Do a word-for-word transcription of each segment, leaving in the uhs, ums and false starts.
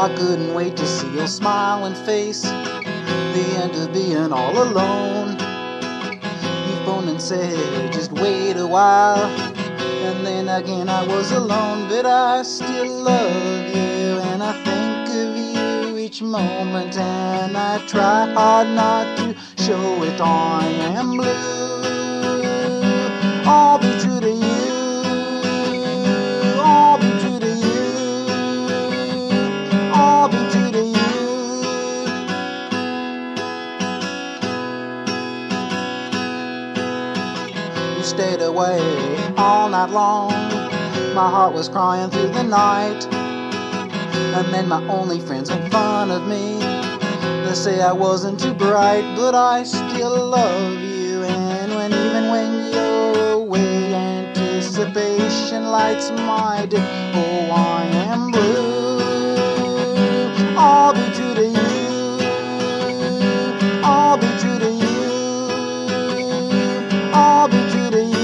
I couldn't wait to see your smiling face, the end of being all alone. You phoned and said, just wait a while, and then again I was alone. But I still love you, and I think of you each moment, and I try hard not to show it. I am blue, I'll be true to you, I'll be true to you, I'll be true to you. You stayed away all night long, my heart was crying through the night. And then my only friends make fun of me, they say I wasn't too bright. But I still love you, and when even when you're away, anticipation lights my day. Oh, I am blue, I'll be true to you, I'll be true to you, I'll be true to you.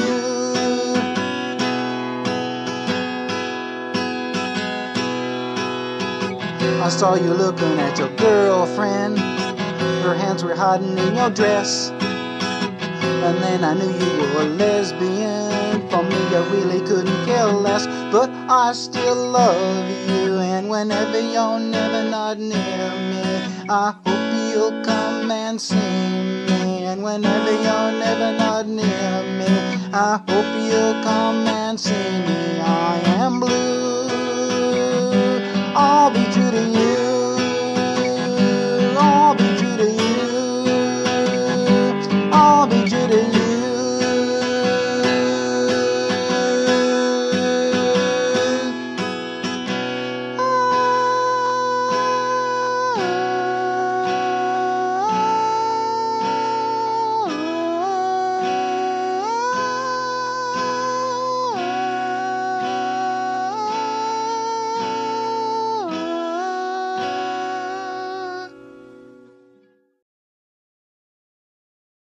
I saw you looking at your girlfriend, her hands were hiding in your dress. And then I knew you were a lesbian. For me, I really couldn't care less. But I still love you, and whenever you're never not near me, I hope you'll come and see me. And whenever you're never not near me, I hope you'll come and see me. I am blue, I'll be true to you.